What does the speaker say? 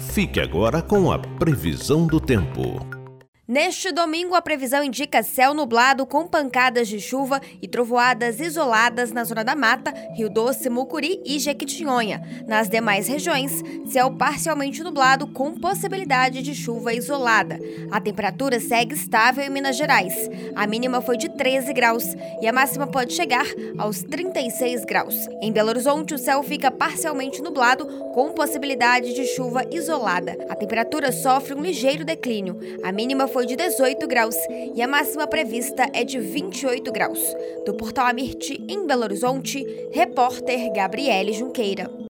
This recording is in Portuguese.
Fique agora com a previsão do tempo. Neste domingo, a previsão indica céu nublado com pancadas de chuva e trovoadas isoladas na zona da Mata, Rio Doce, Mucuri e Jequitinhonha. Nas demais regiões, céu parcialmente nublado com possibilidade de chuva isolada. A temperatura segue estável em Minas Gerais. A mínima foi de 13 graus e a máxima pode chegar aos 36 graus. Em Belo Horizonte, o céu fica parcialmente nublado com possibilidade de chuva isolada. A temperatura sofre um ligeiro declínio. A mínima foi de 18 graus e a máxima prevista é de 28 graus. Do Portal Amirti, em Belo Horizonte, repórter Gabriele Junqueira.